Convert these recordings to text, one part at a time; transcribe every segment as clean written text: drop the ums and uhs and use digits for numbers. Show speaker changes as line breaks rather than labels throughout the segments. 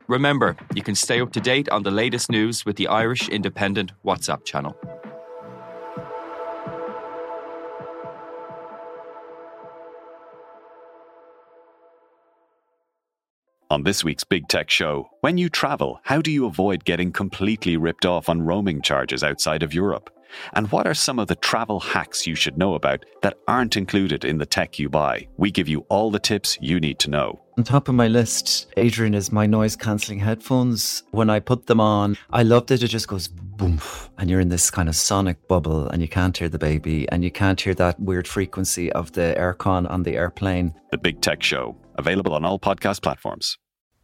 Remember, you can stay up to date on the latest news with the Irish Independent WhatsApp channel.
On this week's Big Tech Show, when you travel, how do you avoid getting completely ripped off on roaming charges outside of Europe? And what are some of the travel hacks you should know about that aren't included in the tech you buy? We give you all the tips you need to know.
On top of my list, Adrian, is my noise-cancelling headphones. When I put them on, I love that it just goes boom, and you're in this kind of sonic bubble and you can't hear the baby and you can't hear that weird frequency of the aircon on the airplane.
The Big Tech Show, available on all podcast platforms.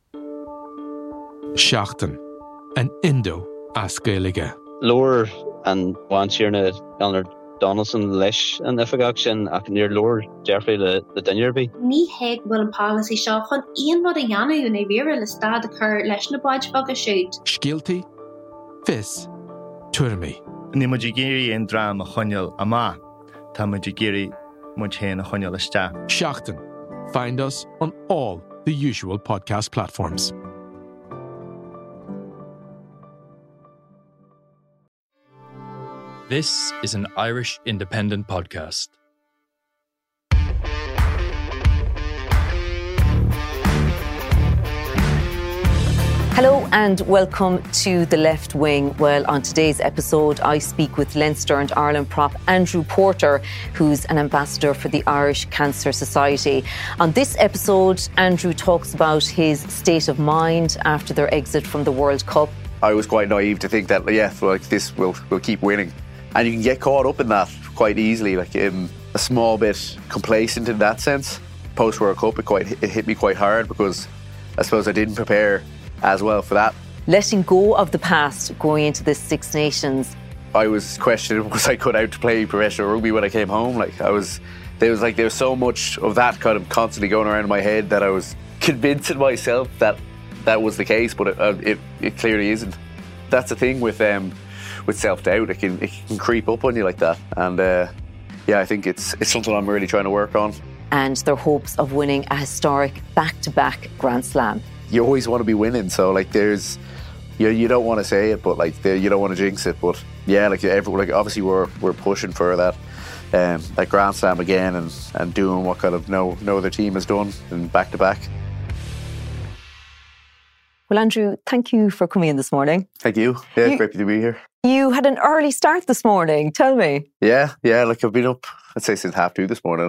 Seachtain, an Indo as Gaeilge.
Lower and once you're on Donaldson leis an ifagach sin ach níor lower Jeffrey le duine be.
Ní héag bhfuil an policy seo chun aon rud a dhéanamh na bhíre le stad a chur leis na baid bag a siúd.
Scialtaí, fis, tuirmí.
Ní muid géirí an drám a choinneal amá, tá muid géirí muid chéan a choinneal iste.
Seachtain. Find us on all the usual podcast platforms.
This is an Irish Independent podcast.
Hello and welcome to The Left Wing. Well, on today's episode, I speak with Leinster and Ireland prop Andrew Porter, who's an ambassador for the Irish Cancer Society. On this episode, Andrew talks about his state of mind after their exit from the World Cup.
I was quite naive to think that, this will keep winning. And you can get caught up in that quite easily, a small bit complacent in that sense. Post-World Cup, it hit me quite hard because I suppose I didn't prepare as well for that.
Letting go of the past going into the Six Nations.
I was questioning, was I cut out to play professional rugby when I came home? There was so much of that kind of constantly going around in my head that I was convincing myself that was the case, but it clearly isn't. That's the thing with self-doubt. It can creep up on you like that. And I think it's something I'm really trying to work on.
And their hopes of winning a historic back-to-back Grand Slam.
You always want to be winning, so there's you don't want to say it, but you don't want to jinx it, but obviously we're pushing for that Grand Slam again and doing what kind of no other team has done in back to back.
Well, Andrew, thank you for coming in this morning.
Thank you. Yeah, great to be here.
You had an early start this morning. Tell me.
Yeah. I've been up, I'd say, since 2:30 this morning.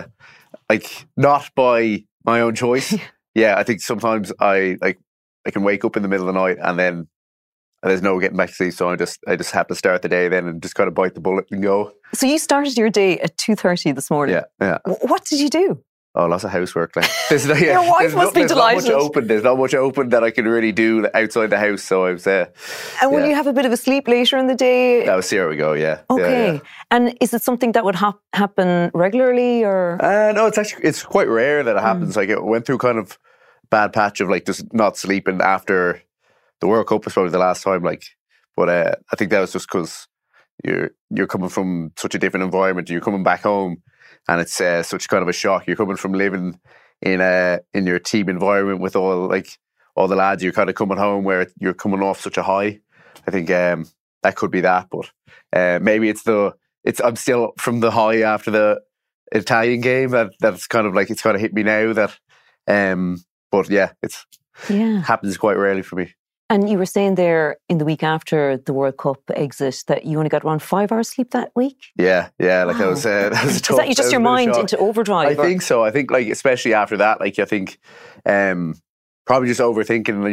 Not by my own choice. Yeah, I think sometimes I can wake up in the middle of the night and then there's no getting back to sleep, so I just have to start the day then and just kind of bite the bullet and go.
So you started your day at 2:30 this morning.
Yeah.
What did you do?
Oh, lots of housework.
Your wife must be delighted.
There's not much open that I can really do outside the house, so I was there.
And will you have a bit of a sleep later in the day?
That was here we go, yeah.
Okay. Yeah. And is it something that would happen regularly, or? No,
it's quite rare that it happens. I went through kind of bad patch of just not sleeping after the World Cup was probably the last time. But I think that was just because you're coming from such a different environment. You're coming back home. And it's such kind of a shock. You're coming from living in your team environment with all the lads. You're kind of coming home where you're coming off such a high. I think that could be that, but maybe I'm still from the high after the Italian game. That's kind of it's kind of hit me now. But yeah, happens quite rarely for me.
And you were saying there in the week after the World Cup exit that you only got around 5 hours sleep that week?
Yeah. Wow. That was tough.
Is that just your mind into overdrive?
I think so. I think especially after that, I think probably just overthinking.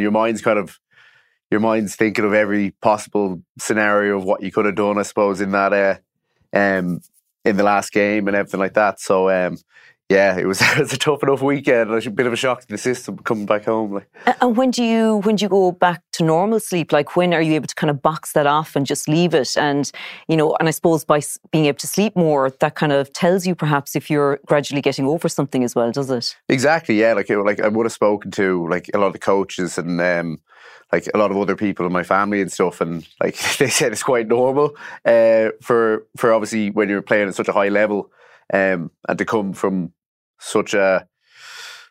Your mind's thinking of every possible scenario of what you could have done, I suppose, in that in the last game and everything like that. So it was a tough enough weekend. A bit of a shock to the system coming back home.
And when do you go back to normal sleep? When are you able to kind of box that off and just leave it? And and I suppose by being able to sleep more, that kind of tells you perhaps if you're gradually getting over something as well, does it?
Exactly. Yeah. I would have spoken to a lot of the coaches and a lot of other people in my family and stuff, and they said it's quite normal for obviously when you're playing at such a high level, and to come from such a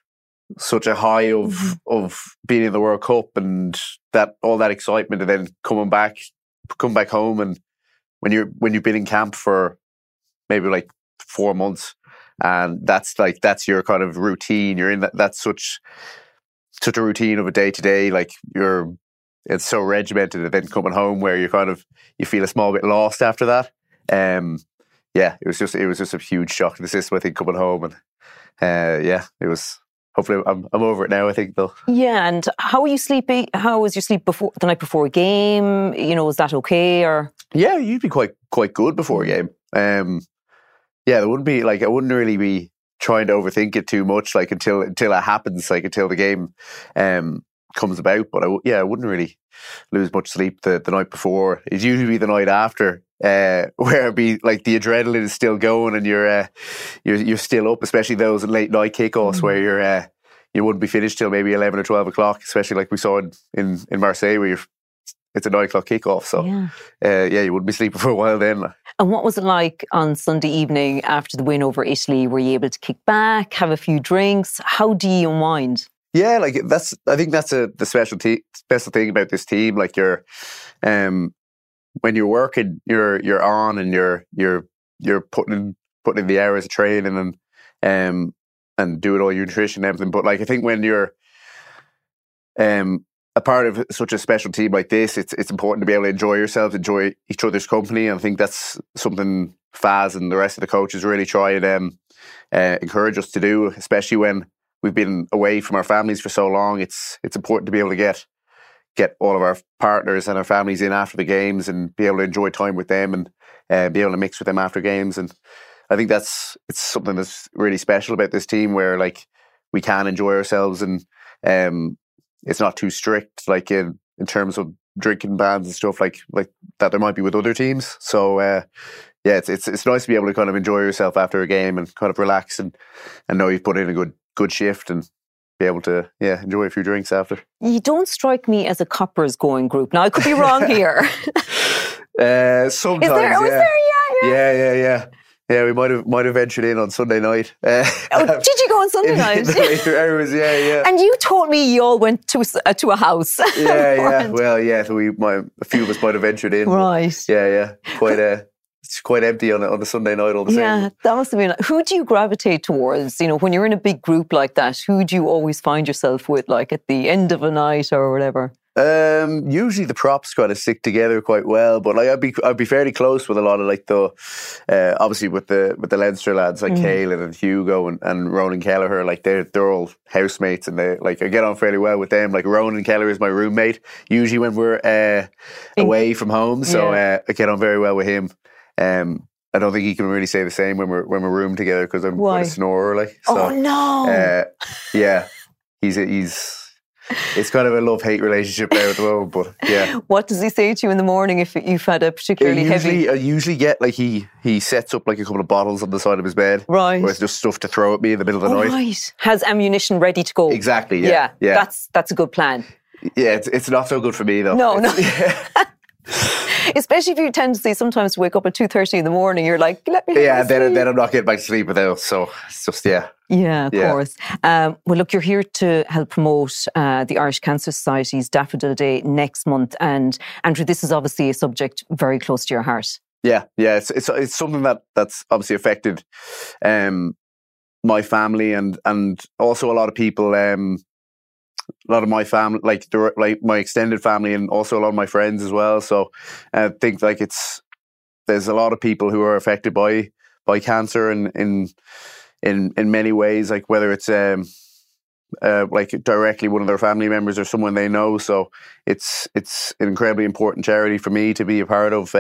such a high of being in the World Cup and that all that excitement, and then come back home, and when you've been in camp for maybe like 4 months, and that's your kind of routine. You're in that's such a routine of a day to day. Like it's so regimented, and then coming home where you feel a small bit lost after that. It was just a huge shock to the system, I think, coming home, and it was. Hopefully, I'm over it now, I think, though.
Yeah, and how were you sleeping? How was your sleep before the night before a game? Was that okay? Or
yeah, you'd be quite good before a game. There wouldn't be I wouldn't really be trying to overthink it too much, until it happens, until the game comes about. But I wouldn't really lose much sleep the night before. It'd usually be the night after. Where it'd be the adrenaline is still going, and you're still up, especially those late night kickoffs where you wouldn't be finished till maybe 11 or 12 o'clock, especially like we saw in Marseille where it's a 9 o'clock kickoff. So you wouldn't be sleeping for a while then.
And what was it like on Sunday evening after the win over Italy? Were you able to kick back, have a few drinks? How do you unwind? Yeah,
I think that's the special thing about this team. You're when you're working, you're on, and you're putting in the hours of training and doing all your nutrition and everything. But I think when you're a part of such a special team like this, it's important to be able to enjoy yourselves, enjoy each other's company. And I think that's something Faz and the rest of the coaches really try and encourage us to do, especially when we've been away from our families for so long. It's important to be able to get all of our partners and our families in after the games and be able to enjoy time with them and be able to mix with them after games. And I think it's something that's really special about this team, where we can enjoy ourselves, and it's not too strict in terms of drinking bans and stuff like that there might be with other teams. So it's nice to be able to kind of enjoy yourself after a game and kind of relax and know you've put in a good shift and be able to enjoy a few drinks after. You
don't strike me as a coppers going group. Now I could be wrong here.
Sometimes,
is there?
Yeah. Yeah, we might have ventured in on Sunday night.
Did you go on Sunday night?
In the later hours, yeah.
And you told me you all went to a house.
Yeah. Well, yeah. So a few of us might have ventured in.
Right.
Yeah. It's quite empty on a Sunday night all the same.
Yeah, that must have been. Who do you gravitate towards? When you're in a big group like that, who do you always find yourself with, at the end of a night or whatever?
Usually the props kind of stick together quite well, but I'd be fairly close with a lot of the obviously with the Leinster lads like Caelan and Hugo and Ronan Kelleher. They're all housemates, and they I get on fairly well with them. Ronan Kelleher is my roommate usually when we're away from home, so I get on very well with him. I don't think he can really say the same when we're roomed together, because I'm quite a snorer.
Oh no!
He's it's kind of a love-hate relationship there at the moment, but yeah.
What does he say to you in the morning if you've had a particularly heavy?
I usually get he sets up a couple of bottles on the side of his bed,
right?
Where it's just stuff to throw at me in the middle of the night.
Right, has ammunition ready to go.
Exactly. Yeah.
That's a good plan.
Yeah, it's not so good for me though.
No. Especially if you tend to sometimes wake up at 2:30 in the morning, you're like, let me.
Yeah, then I'm not getting back to sleep without. So it's just
Yeah, of course. Well, look, you're here to help promote the Irish Cancer Society's Daffodil Day next month, and Andrew, this is obviously a subject very close to your heart.
Yeah. It's something that's obviously affected my family and also a lot of people. A lot of my family, my extended family, and also a lot of my friends as well. So I think there's a lot of people who are affected by cancer in many ways, whether it's directly one of their family members or someone they know. So it's an incredibly important charity for me to be a part of.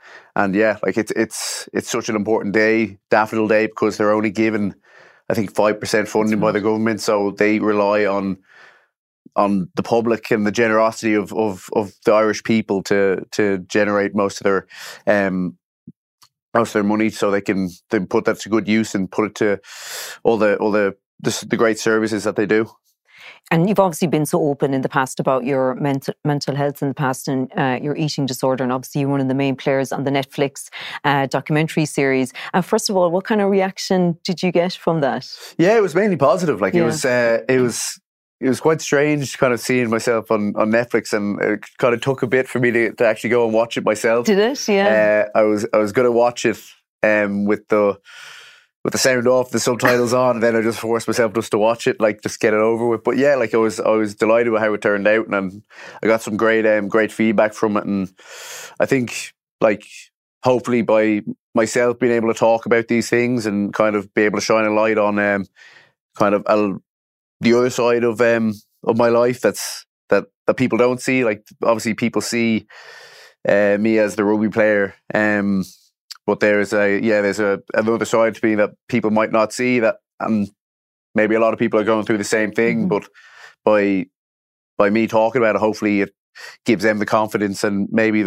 It's such an important day, Daffodil Day, because they're only given, I think, 5% funding by the government. So they rely on the public and the generosity of the Irish people to generate most of their money, so they can put that to good use and put it to all the great services that they do.
And you've obviously been so open in the past about your mental health in the past and your eating disorder. And obviously you're one of the main players on the Netflix documentary series. First of all, what kind of reaction did you get from that?
Yeah, it was mainly positive. Like it was quite strange kind of seeing myself on Netflix, and it kind of took a bit for me to actually go and watch it myself.
Did it? Yeah.
I was going to watch it with the sound off, the subtitles on, and then I just forced myself just to watch it, like just get it over with. But yeah, like I was delighted with how it turned out, and I got some great feedback from it. And I think like hopefully by myself being able to talk about these things and kind of be able to shine a light on kind of the other side of my life that people don't see. Like obviously people see me as the rugby player, but there's another side to me that people might not see, that maybe a lot of people are going through the same thing. But by me talking about it, hopefully it gives them the confidence and maybe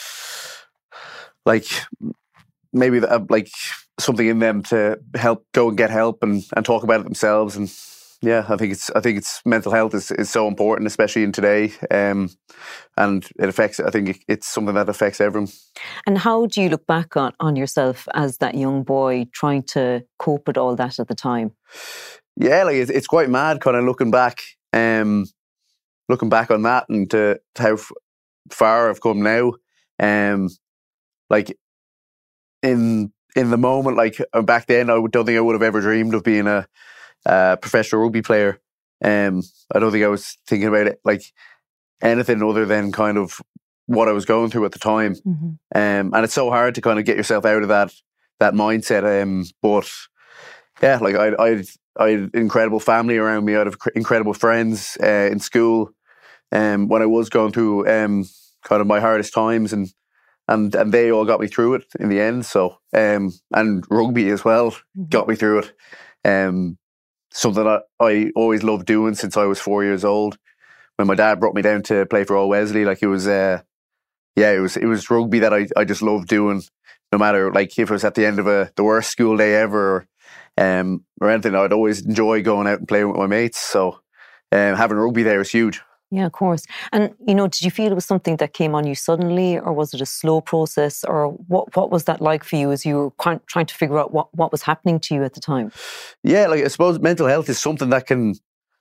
something in them to help go and get help and talk about it themselves. And yeah, I think it's mental health is so important, especially in today, and it affects. I think it's something that affects everyone.
And how do you look back on yourself as that young boy trying to cope with all that at the time?
Yeah, like it's quite mad, kind of looking back on that and to how far I've come now. Like in the moment, like back then, I don't think I would have ever dreamed of being a professional rugby player. I don't think I was thinking about it like anything other than kind of what I was going through at the time. And it's so hard to kind of get yourself out of that mindset. But yeah, like I had incredible family around me. I had incredible friends in school. When I was going through kind of my hardest times, and they all got me through it in the end. So and rugby as well got me through it. Something that I always loved doing since I was 4 years old. When my dad brought me down to play for All Wesley, like it was rugby that I just loved doing. No matter like if it was at the end of the worst school day ever or anything, I'd always enjoy going out and playing with my mates. So having rugby there was huge.
Yeah, of course. And, did you feel it was something that came on you suddenly, or was it a slow process, or what was that like for you as you were trying to figure out what was happening to you at the time?
Yeah, like I suppose mental health is something that can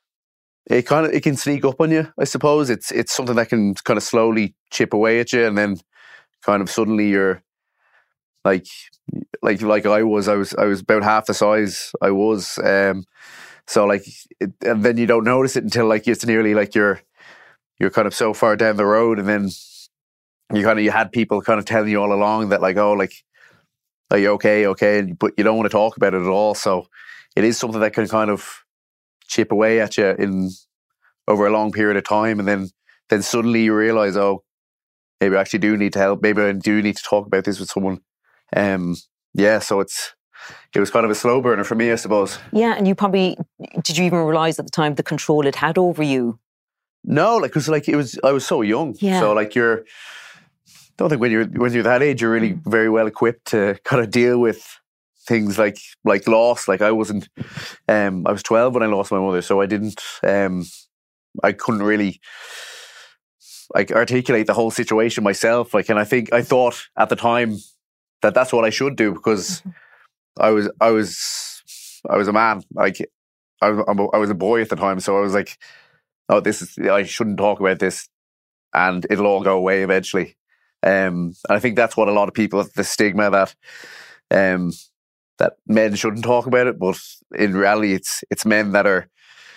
sneak up on you. I suppose it's something that can kind of slowly chip away at you, and then kind of suddenly you're like I was about half the size I was. So like, and then you don't notice it until like it's nearly like you're kind of so far down the road, and then you had people kind of telling you all along that like, oh, like, are you okay? But you don't want to talk about it at all. So it is something that can kind of chip away at you over a long period of time, and then suddenly you realize, oh, maybe I actually do need to help. Maybe I do need to talk about this with someone. So it was kind of a slow burner for me, I suppose.
Yeah, and did you even realise at the time the control it had over you?
No, like, cause like I was so young.
Yeah.
So like I don't think when you're that age, you're really very well equipped to kind of deal with things like loss. Like I wasn't, I was 12 when I lost my mother, so I didn't, I couldn't really like articulate the whole situation myself. Like, and I thought at the time that that's what I should do, because I was a man. Like I was a boy at the time, so I was like, oh, I shouldn't talk about this, and it'll all go away eventually. And I think that's what a lot of people, the stigma that men shouldn't talk about it, but in reality, it's men that are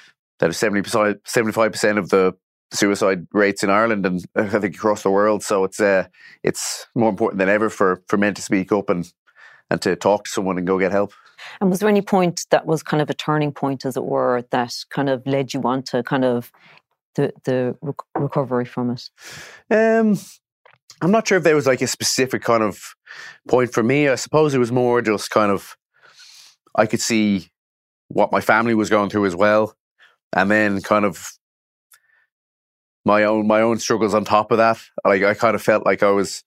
75% of the suicide rates in Ireland, and I think across the world. So it's more important than ever for men to speak up and to talk to someone and go get help.
And was there any point that was kind of a turning point, as it were, that kind of led you on to kind of the recovery from it?
I'm not sure if there was like a specific kind of point for me. I suppose it was more just kind of, I could see what my family was going through as well, and then kind of my own struggles on top of that. Like I kind of felt like I was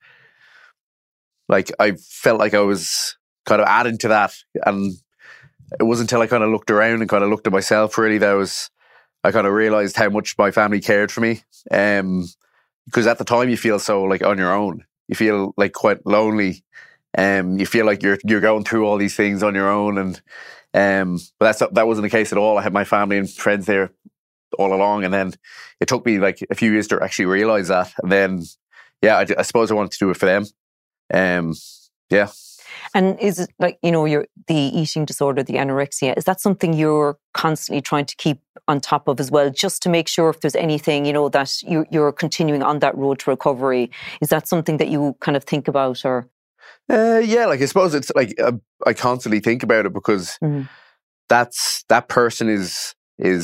kind of adding to that, and it wasn't until I kind of looked around and kind of looked at myself really that I kind of realized how much my family cared for me. Because at the time you feel so like on your own. You feel like quite lonely. You feel like you're going through all these things on your own, and but that wasn't the case at all. I had my family and friends there all along, and then it took me like a few years to actually realize that. And then, yeah, I suppose I wanted to do it for them. Yeah.
And is it like, the eating disorder, the anorexia, is that something you're constantly trying to keep on top of as well, just to make sure if there's anything, that you're continuing on that road to recovery? Is that something that you kind of think about, or?
Yeah, like I suppose it's like I constantly think about it, because that person is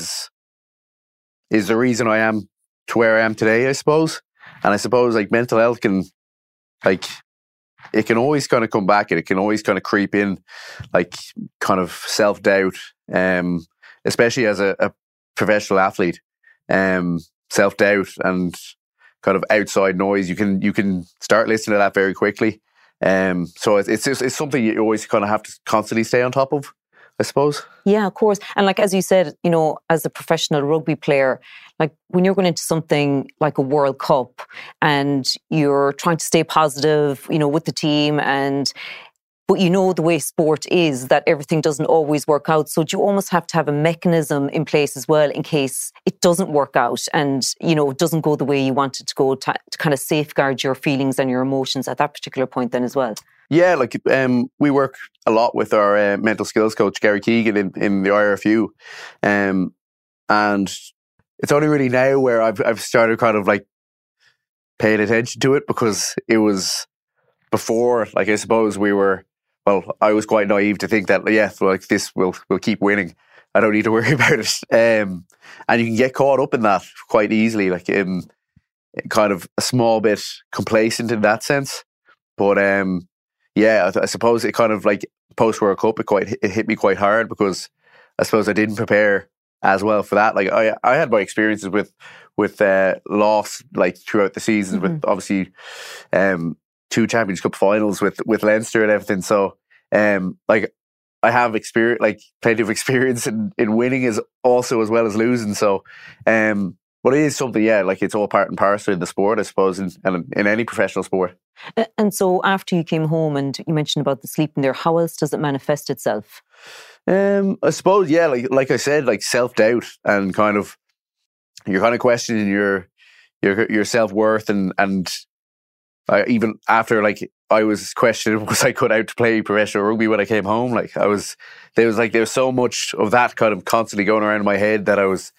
the reason I am to where I am today, I suppose. And I suppose like mental health can, like, it can always kind of come back, and it can always kind of creep in, like kind of self-doubt, especially as a professional athlete, self-doubt and kind of outside noise. You can start listening to that very quickly. So it's something you always kind of have to constantly stay on top of, I suppose.
Yeah, of course. And like, as you said, as a professional rugby player, like when you're going into something like a World Cup and you're trying to stay positive, with the team, but the way sport is, that everything doesn't always work out. So you almost have to have a mechanism in place as well, in case it doesn't work out and, it doesn't go the way you want it to go, to kind of safeguard your feelings and your emotions at that particular point then as well.
Yeah, like we work a lot with our mental skills coach, Gary Keegan, in the IRFU. And it's only really now where I've started kind of like paying attention to it, because it was before, like, I suppose I was quite naive to think that, like this will keep winning. I don't need to worry about it. And you can get caught up in that quite easily, like in kind of a small bit complacent in that sense. But I suppose it kind of like post World Cup, it hit me quite hard, because I suppose I didn't prepare as well for that. Like I had my experiences with loss like throughout the season, with obviously 2 Champions Cup finals with Leinster and everything. So like I have experience, like plenty of experience in winning as well as losing. So but it is something, like it's all part and parcel in the sport, I suppose, and in any professional sport.
And so after you came home, and you mentioned about the sleeping there, how else does it manifest itself?
I suppose, like I said, like self-doubt, and kind of you're kind of questioning your self-worth, and even after, like, I was questioning, was I cut out to play professional rugby when I came home? Like there was so much of that kind of constantly going around in my head that I was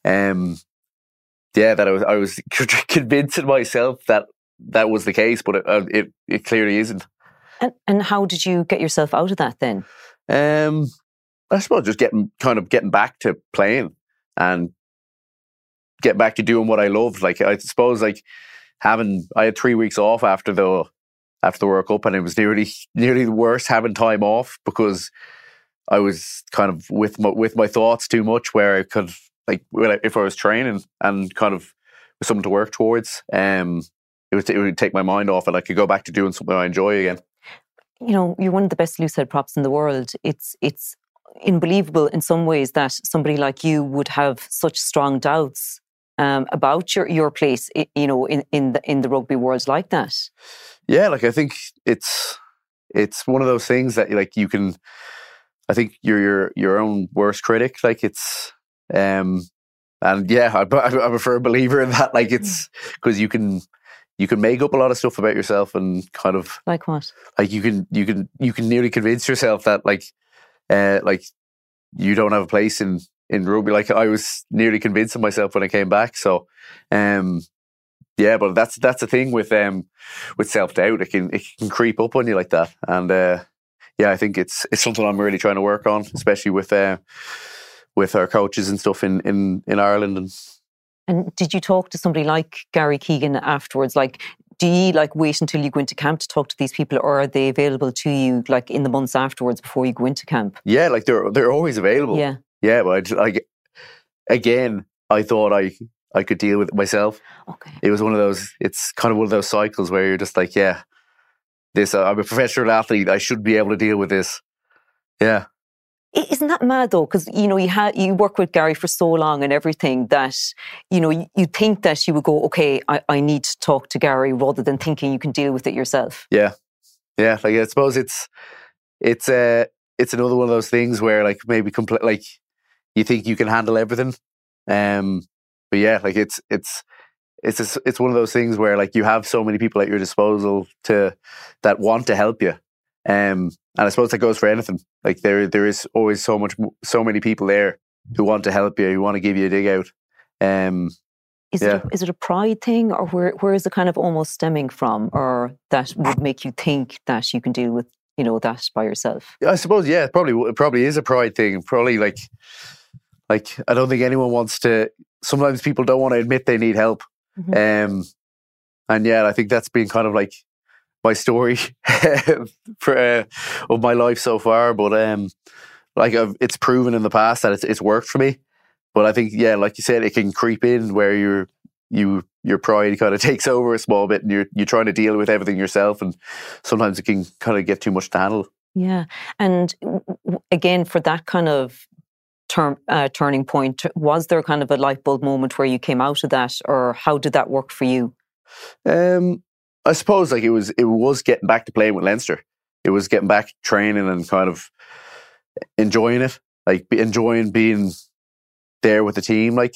I was convincing myself that was the case, but it clearly isn't.
And how did you get yourself out of that then?
I suppose just getting back to playing and getting back to doing what I loved. Like I suppose, like I had 3 weeks off after the World Cup, and it was nearly the worst having time off, because I was kind of with my thoughts too much, where I could, like, if I was training and kind of with something to work towards, it would take my mind off, and I could go back to doing something I enjoy again.
You're one of the best loose head props in the world. It's unbelievable in some ways that somebody like you would have such strong doubts about your place, in the rugby world like that.
Yeah, like I think it's one of those things that, like, you can. I think you're your own worst critic. Like it's, and yeah, I'm a firm believer in that. Like it's because you can make up a lot of stuff about yourself, and kind of
like what?
Like you can nearly convince yourself that like you don't have a place in rugby. Like I was nearly convincing myself when I came back. So, yeah, but that's the thing with self-doubt. It can creep up on you like that, and yeah, I think it's something I'm really trying to work on, especially with our coaches and stuff in Ireland.
And did you talk to somebody like Gary Keegan afterwards? Like, do you wait until you go into camp to talk to these people, or are they available to you like in the months afterwards before you go into camp?
Yeah, like they're always available. Yeah, but again, I thought I could deal with it myself.
Okay.
It was one of those. It's kind of one of those cycles where you're just like, yeah, I'm a professional athlete. I should be able to deal with this. Yeah.
Isn't that mad though? Because, you know, you work with Gary for so long and everything that, you know, you think that you would go, okay, I need to talk to Gary, rather than thinking you can deal with it yourself.
Yeah. Like, I suppose it's another one of those things where, like, maybe like you think you can handle everything. But yeah, like it's one of those things where, like, you have so many people at your disposal that want to help you. And I suppose that goes for anything. Like, there is always so many people there who want to help you, who want to give you a dig out.
Is it a pride thing, or where is it kind of almost stemming from, or that would make you think that you can deal with, you know, that by yourself?
I suppose, yeah, it probably is a pride thing. Probably like I don't think anyone wants to. Sometimes people don't want to admit they need help. Mm-hmm. And yeah, I think that's been kind of like my story of my life so far. But like, it's proven in the past that it's worked for me. But I think, yeah, like you said, it can creep in where your pride kind of takes over a small bit, and you're trying to deal with everything yourself, and sometimes it can kind of get too much to handle.
Yeah, and again, for that kind of turning point, was there kind of a light bulb moment where you came out of that, or how did that work for you?
I suppose, like, it was getting back to playing with Leinster. It was getting back training and kind of enjoying it, like enjoying being there with the team. Like,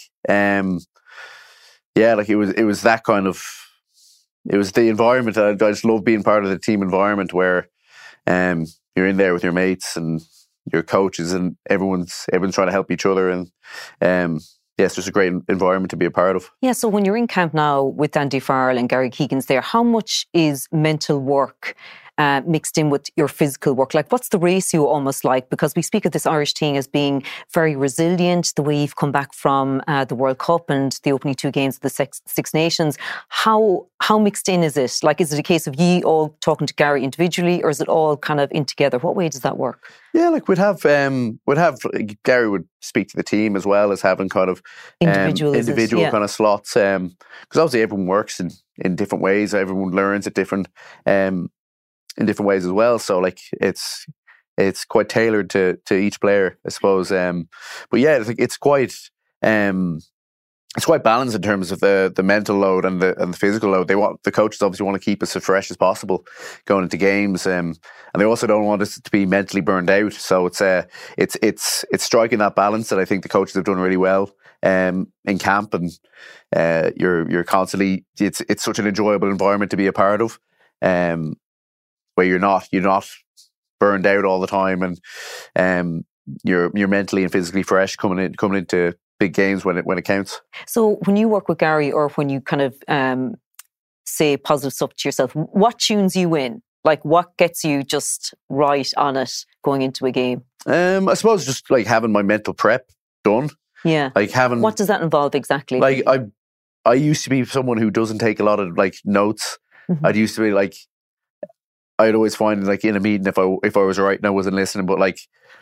yeah, like it was that kind of, it was the environment. I just love being part of the team environment where you're in there with your mates and your coaches, and everyone's trying to help each other, and yeah, it's just a great environment to be a part of.
Yeah, so when you're in camp now with Andy Farrell and Gary Keegan's there, how much is mental work mixed in with your physical work? Like, what's the ratio almost like? Because we speak of this Irish team as being very resilient, the way you've come back from the World Cup and the opening 2 games of the Six Nations. How mixed in is it? Like, is it a case of ye all talking to Gary individually, or is it all kind of in together? What way does that work?
Yeah, like we'd have Gary would speak to the team as well as having kind of individual kind of slots, because obviously everyone works in different ways. Everyone learns at different in different ways as well. So, like, it's quite tailored to each player, I suppose. But yeah, it's quite balanced in terms of the mental load and the physical load. The coaches obviously want to keep us as fresh as possible going into games, and they also don't want us to be mentally burned out. So it's striking that balance that I think the coaches have done really well in camp, and you're constantly, it's such an enjoyable environment to be a part of, where you're not burned out all the time, and you're mentally and physically fresh coming into big games when it counts.
So when you work with Gary, or when you kind of say positive stuff to yourself, what tunes you in? Like, what gets you just right on it going into a game?
I suppose just like having my mental prep done.
Yeah.
Like having.
What does that involve exactly?
Like, I used to be someone who doesn't take a lot of, like, notes. Mm-hmm. I used to be like, I'd always find, like, in a meeting, if I was right and I wasn't listening, but like,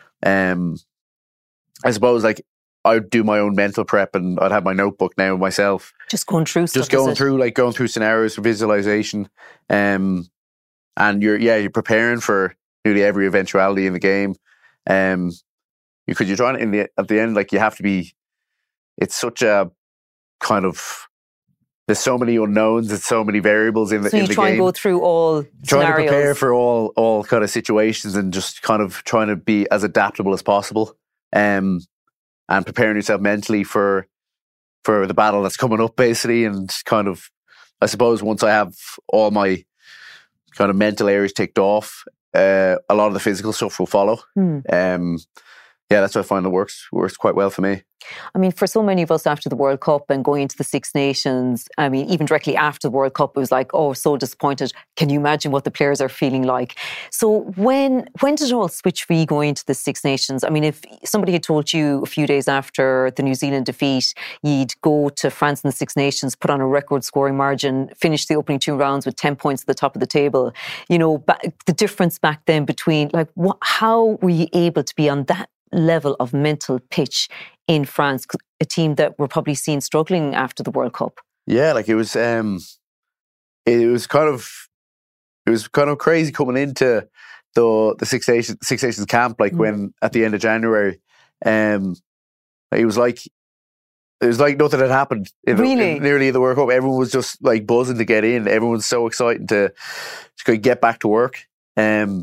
I suppose, like, I'd do my own mental prep, and I'd have my notebook now myself.
Just going through stuff.
Just going through scenarios for visualization, and you're preparing for nearly every eventuality in the game, because you're trying at the end, like, you have to be. It's such a kind of. There's so many unknowns and so many variables in the game. So you
try and go through all scenarios.
Trying to prepare for all kind of situations, and just kind of trying to be as adaptable as possible, and preparing yourself mentally for the battle that's coming up, basically. And kind of, I suppose, once I have all my kind of mental areas ticked off, a lot of the physical stuff will follow. Yeah, that's what I find that works quite well for me.
I mean, for so many of us after the World Cup and going into the Six Nations, I mean, even directly after the World Cup, it was like, oh, so disappointed. Can you imagine what the players are feeling like? So when did it all switch for you going into the Six Nations? I mean, if somebody had told you a few days after the New Zealand defeat, you'd go to France in the Six Nations, put on a record scoring margin, finish the opening 2 rounds with 10 points at the top of the table, you know, the difference back then between, like, how were you able to be on that level of mental pitch in France, a team that were probably seen struggling after the World Cup?
Yeah, like, it was kind of crazy coming into the Six Nations camp, like when at the end of January, it was like nothing had happened in nearly the World Cup. Everyone was just like buzzing to get in. Everyone was so excited to get back to work and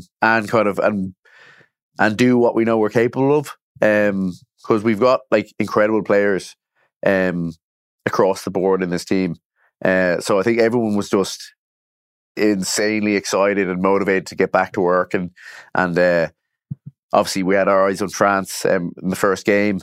do what we know we're capable of. Because we've got like incredible players across the board in this team. So I think everyone was just insanely excited and motivated to get back to work. And obviously we had our eyes on France in the first game.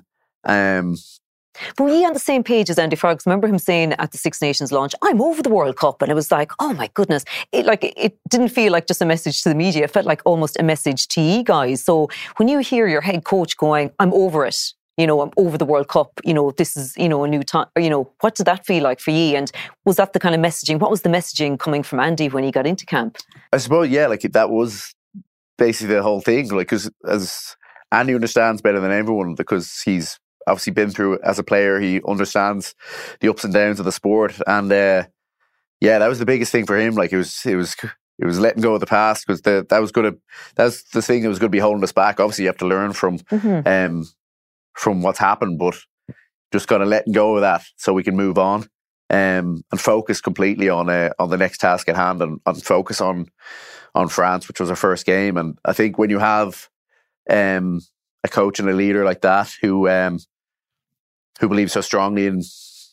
But were you on the same page as Andy Farrell? Remember him saying at the Six Nations launch, I'm over the World Cup. And it was like, oh my goodness. It didn't feel like just a message to the media. It felt like almost a message to you guys. So when you hear your head coach going, I'm over it, I'm over the World Cup, this is, a new time, what did that feel like for you? And was that the kind of messaging? What was the messaging coming from Andy when he got into camp?
I suppose, yeah, like that was basically the whole thing. Like, because as Andy understands better than everyone, because he's obviously been through it as a player, he understands the ups and downs of the sport. And that was the biggest thing for him. Like it was letting go of the past, because that's the thing that was going to be holding us back. Obviously, you have to learn from what's happened, but just kind of letting go of that so we can move on and focus completely on the next task at hand, and focus on France, which was our first game. And I think when you have a coach and a leader like that who believes so strongly in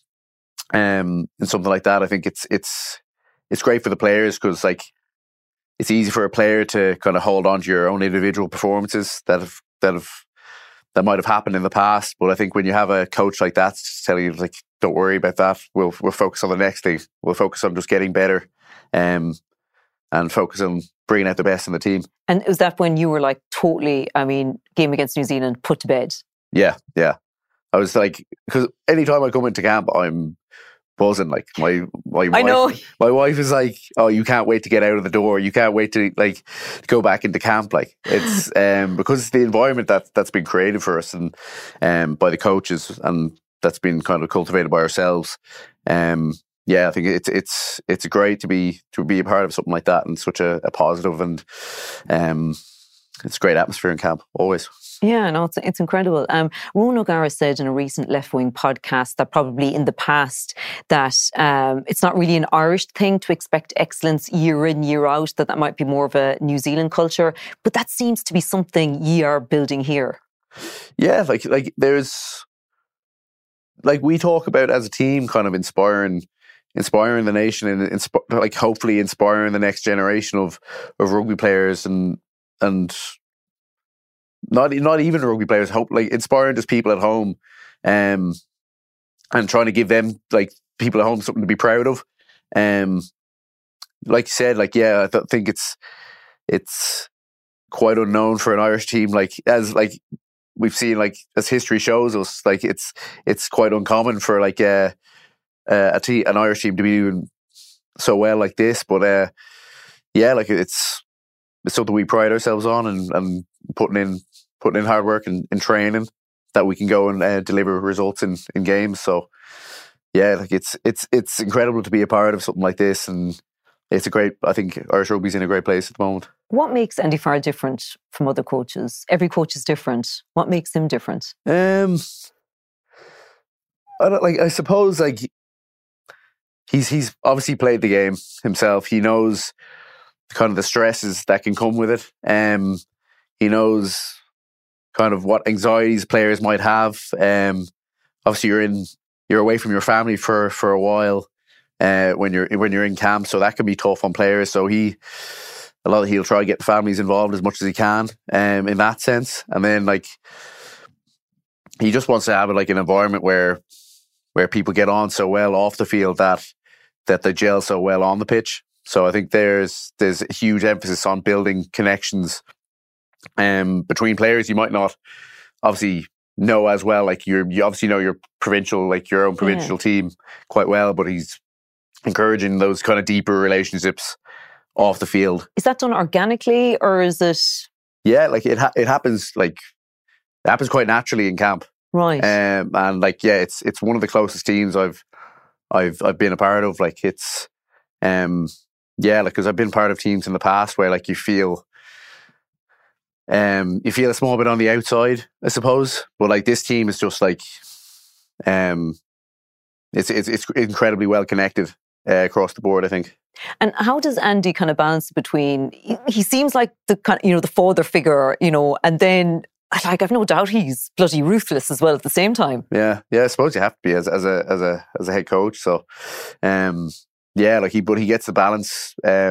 something like that, I think it's great for the players, because like it's easy for a player to kind of hold on to your own individual performances that might have happened in the past. But I think when you have a coach like that telling you, like, don't worry about that, we'll focus on the next thing, we'll focus on just getting better and focus on bringing out the best in the team. And
was that when you were like totally, game against New Zealand, put to bed?
Yeah. I was like, because anytime I come into camp, I'm buzzing. Like my wife is like, oh, you can't wait to get out of the door. You can't wait to go back into camp. Like it's because it's the environment that's been created for us and by the coaches, and that's been kind of cultivated by ourselves. I think it's great to be a part of something like that, and such a positive, and it's a great atmosphere in camp always.
Yeah, no, it's incredible. Ronan O'Gara said in a recent Left Wing podcast that probably in the past that it's not really an Irish thing to expect excellence year in, year out, that might be more of a New Zealand culture, but that seems to be something ye are building here.
Yeah, like there's, like we talk about as a team, kind of inspiring the nation, and hopefully inspiring the next generation of rugby players, and not even rugby players, inspiring just people at home, and trying to give them, like, people at home something to be proud of. Like you said, I think it's quite unknown for an Irish team, as we've seen, as history shows us, it's quite uncommon for an Irish team to be doing so well like this. But it's something we pride ourselves on, and putting in hard work and training, that we can go and deliver results in games. So it's incredible to be a part of something like this, and I think Irish rugby's in a great place at the moment.
What makes Andy Farrell different from other coaches? Every coach is different. What makes him different?
I suppose he's obviously played the game himself. He knows kind of the stresses that can come with it. He knows kind of what anxieties players might have. Obviously, you're away from your family for a while when you're in camp, so that can be tough on players. So he'll try to get the families involved as much as he can in that sense. And then he just wants to have an environment where people get on so well off the field that they gel so well on the pitch. So I think there's a huge emphasis on building connections between players. You might not obviously know as well, you obviously know your provincial, your own provincial team quite well, but he's encouraging those kind of deeper relationships off the field.
Is that done organically, or is it?
Yeah, it happens. It happens quite naturally in camp,
right?
And it's one of the closest teams I've been a part of. Because I've been part of teams in the past where you feel you feel a small bit on the outside, I suppose. But like this team is just like, it's incredibly well connected across the board, I think.
And how does Andy kind of balance between? He seems like the kind, the father figure, and then like I've no doubt he's bloody ruthless as well at the same time.
Yeah. I suppose you have to be as a head coach. So, but he gets the balance.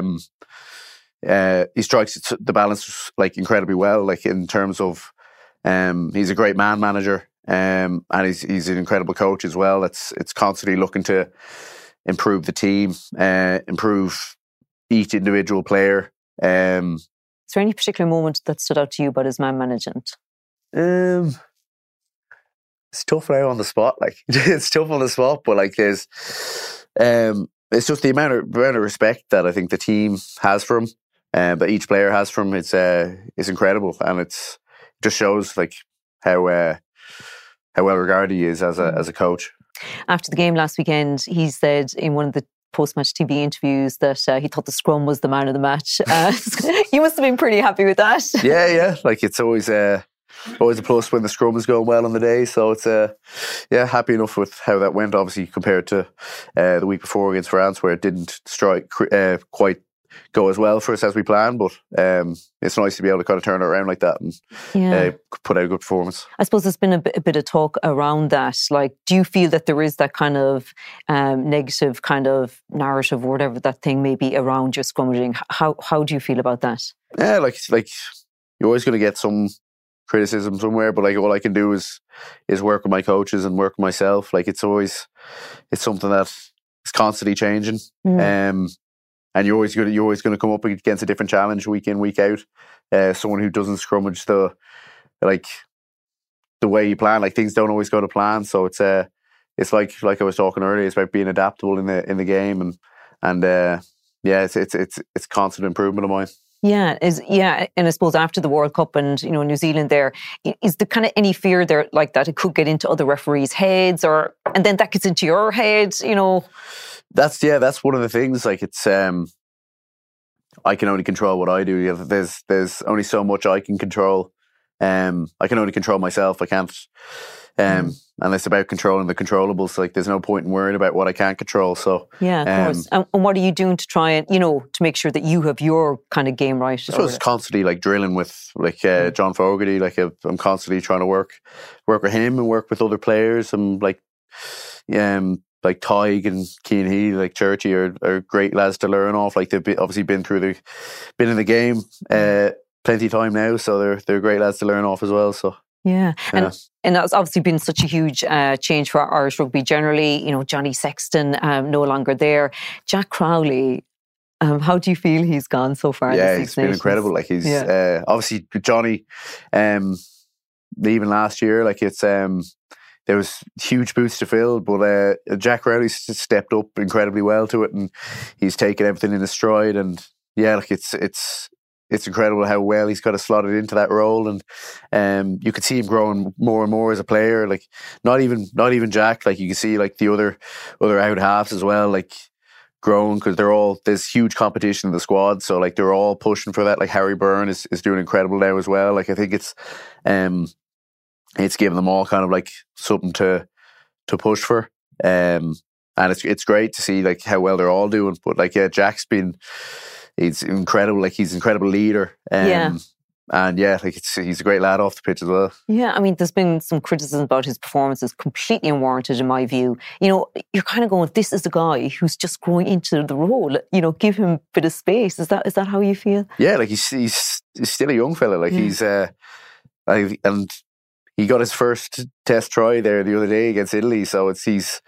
He strikes the balance like incredibly well. Like in terms of, he's a great man manager, and he's an incredible coach as well. It's constantly looking to improve the team, improve each individual player.
Is there any particular moment that stood out to you about his man management?
It's tough now on the spot. Like it's tough on the spot, but like there's, it's just the amount of respect that I think the team has for him, that each player has for him. It's incredible, and it just shows like how well regarded he is as a coach.
After the game last weekend, he said in one of the post-match TV interviews that he thought the scrum was the man of the match. You must have been pretty happy with that.
Yeah. Like it's always a plus when the scrum is going well on the day. So it's happy enough with how that went. Obviously, compared to the week before against France, where it didn't strike quite go as well for us as we planned. But it's nice to be able to kind of turn it around like that and put out a good performance.
I suppose there's been a bit of talk around that. Like, do you feel that there is that kind of negative kind of narrative or whatever that thing may be around your scrummaging? How do you feel about that?
Yeah, like you're always going to get some criticism somewhere, but like all I can do is work with my coaches and work with myself. Like it's something that is constantly changing. And you're always going to come up against a different challenge week in, week out. Someone who doesn't scrummage the way you plan, like things don't always go to plan. So it's like I was talking earlier, it's about being adaptable in the game, and it's constant improvement of mine.
And I suppose after the World Cup and New Zealand, there is there kind of any fear there like that it could get into other referees' heads, and then that gets into your head,
That's one of the things. Like it's, I can only control what I do. There's only so much I can control. I can only control myself. I can't. And it's about controlling the controllables. Like there's no point in worrying about what I can't control. So
of course. And what are you doing to try and to make sure that you have your kind of game right?
I suppose constantly like drilling with John Fogarty. Like I'm constantly trying to work with him and work with other players. And like Tig and Cian Healy, like Churchy are great lads to learn off. Like they've obviously been in the game plenty of time now, so they're great lads to learn off as well. So. And that's obviously been such a huge change for Irish rugby generally. Johnny Sexton no longer there. Jack Crowley, how do you feel he's gone so far? Yeah, it's been incredible. Like he's obviously Johnny leaving last year. Like it's there was huge boots to fill, but Jack Crowley stepped up incredibly well to it, and he's taken everything in his stride. And like it's incredible how well he's got to slotted into that role, and you could see him growing more and more as a player. Like not even Jack, like you can see like the other out halves as well, like growing, because there's huge competition in the squad, so like they're all pushing for that. Like Harry Byrne is doing incredible now as well. Like I think it's given them all kind of like something to push for, and it's great to see like how well they're all doing. But like he's incredible. Like he's an incredible leader. And like he's a great lad off the pitch as well. Yeah,
I mean, there's been some criticism about his performances, completely unwarranted in my view. You're kind of going, this is a guy who's just growing into the role. Give him a bit of space. Is that how you feel? Yeah, like he's still a young fella. Like he's and he got his first test try there the other day against Italy. So he's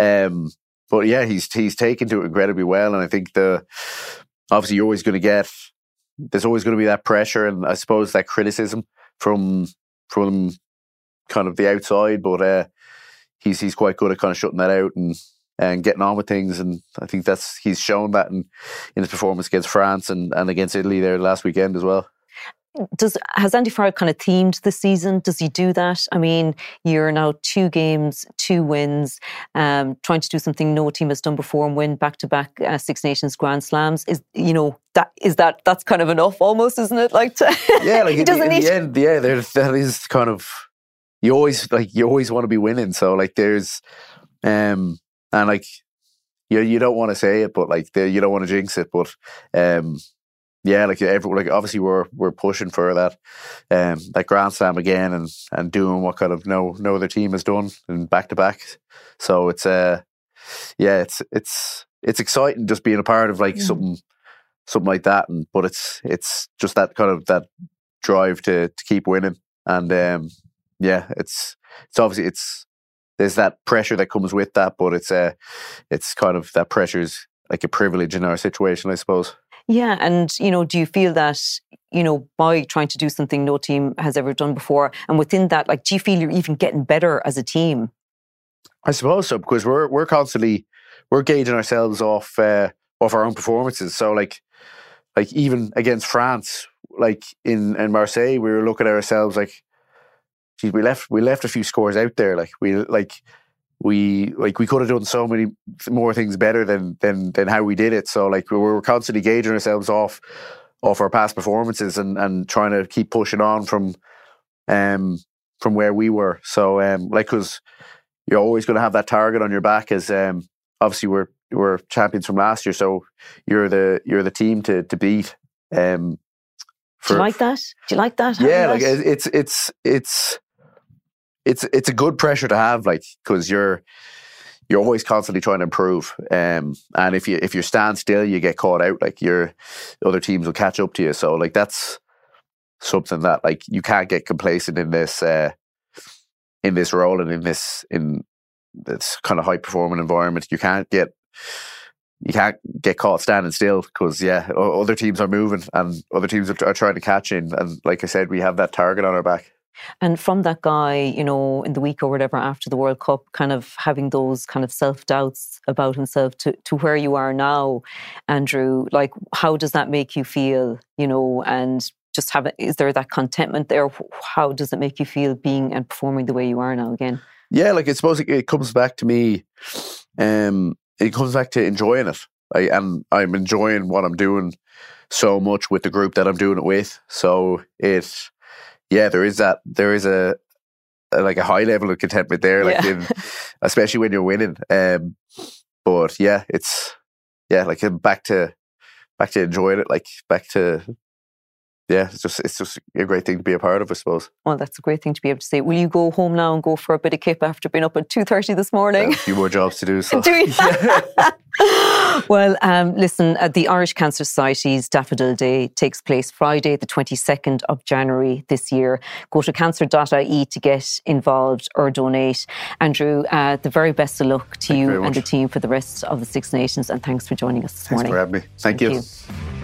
taken to it incredibly well, and I think obviously you're always going to there's always going to be that pressure and I suppose that criticism from kind of the outside, but he's quite good at kind of shutting that out and getting on with things, and I think he's shown that in his performance against France and against Italy there last weekend as well. has Andy Farrell kind of themed the season? Does he do that? I mean, you're now 2 games, 2 wins, trying to do something no team has done before and win back-to-back Six Nations Grand Slams. That's kind of enough almost, isn't it? Like,
yeah, like in the end, yeah, that is kind of, you always want to be winning. So like there's, and like, you don't want to say it, but like you don't want to jinx it, but yeah, like obviously we're pushing for that Grand Slam again and doing what kind of no other team has done in back to back. So it's it's exciting just being a part of like something like that, but it's just that kind of that drive to keep winning, and it's obviously there's that pressure that comes with that, but it's kind of that pressure's like a privilege in our situation, I suppose.
Yeah, and do you feel that by trying to do something no team has ever done before, and within that, like, do you feel you're even getting better as a team?
I suppose so, because we're constantly gauging ourselves off our own performances. So like even against France, like in Marseille, we were looking at ourselves like, geez, we left a few scores out there. Like we could have done so many more things better than how we did it. So like we were constantly gauging ourselves off our past performances and trying to keep pushing on from where we were. So like, because you're always going to have that target on your back, as obviously we're champions from last year, so you're the team to beat. Do you like that? Yeah, like it's a good pressure to have, like, because you're always constantly trying to improve, and if you stand still, you get caught out. Like other teams will catch up to you. So like that's something that like you can't get complacent in this role and in this kind of high performing environment. You can't get caught standing still, because other teams are moving and other teams are trying to catch in. And like I said, we have that target on our back.
And from that guy, in the week or whatever after the World Cup, kind of having those kind of self-doubts about himself to where you are now, Andrew, like, how does that make you feel, and just is there that contentment there? How does it make you feel being and performing the way you are now again?
Yeah, like I suppose it comes back to me, it comes back to enjoying it. And I'm enjoying what I'm doing so much with the group that I'm doing it with. So there is a high level of contentment there, like especially when you're winning. But yeah, it's back to enjoying it, like back to. Yeah, it's just a great thing to be a part of, I suppose.
Well, that's a great thing to be able to say. Will you go home now and go for a bit of kip after being up at 2:30 this morning?
A few more jobs to do. So.
Do you? Well, listen, the Irish Cancer Society's Daffodil Day takes place Friday, the 22nd of January this year. Go to cancer.ie to get involved or donate. Andrew, the very best of luck to you and the team for the rest of the Six Nations, and thanks for joining us this morning.
Thanks for having me. Thank you.